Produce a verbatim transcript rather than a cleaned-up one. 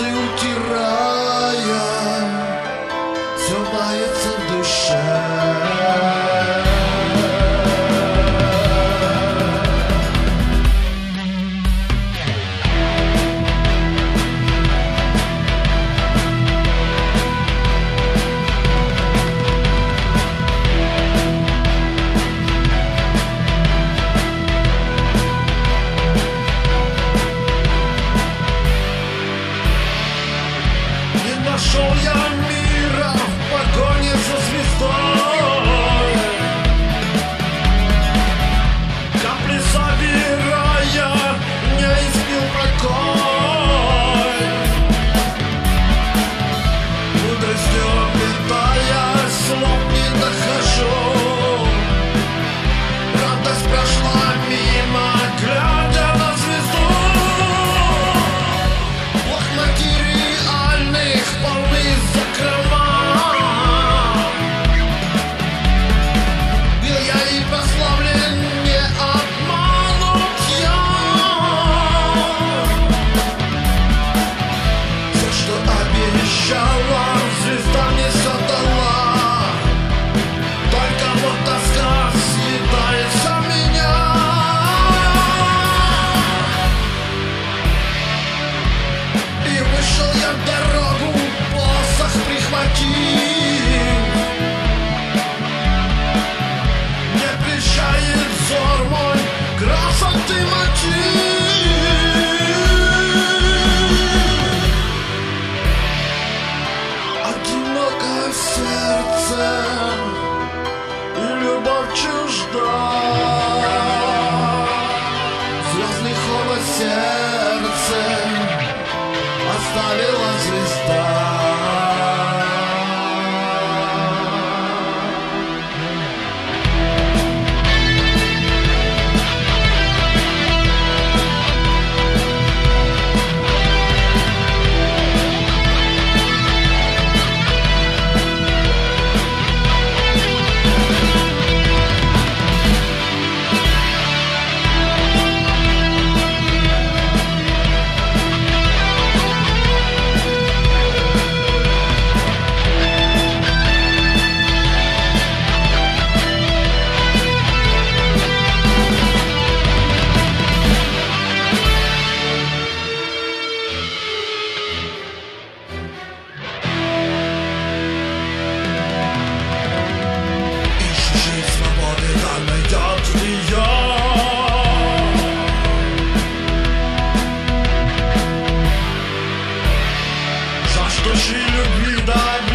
утирая, все мается в душе. Нашел я мира в погоне за звездой, капли собирая, не испил покой, мудростью питаясь, слов не нахожу. Радость прошла мимо, глядя на звезду. Благ материальных полны закрома. Был я и прославлен, не обманут я. Все, что обещала, звезда мне все дала. Только вот тоска съедает за меня. И вышел я в дорогу, посох прихватив. Не прельщает взор мой красоты мотив. Одиноко в сердце, и любовь чужда. Звездный холод сердце оставила звезда. Ищущий свободы, да найдет ее. Жаждущий любви, да